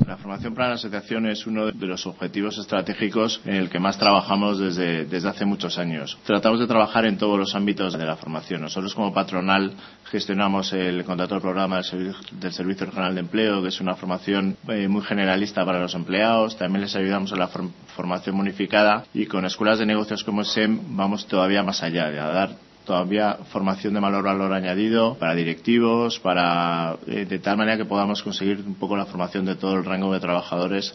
La formación para la asociación es uno de los objetivos estratégicos en el que más trabajamos desde hace muchos años. Tratamos de trabajar en todos los ámbitos de la formación. Nosotros como patronal gestionamos el contrato del programa del Servicio Regional de Empleo, que es una formación muy generalista para los empleados. También les ayudamos en la formación bonificada, y con escuelas de negocios como SEM vamos todavía más allá, de dar todavía formación de valor añadido para directivos, de tal manera que podamos conseguir un poco la formación de todo el rango de trabajadores.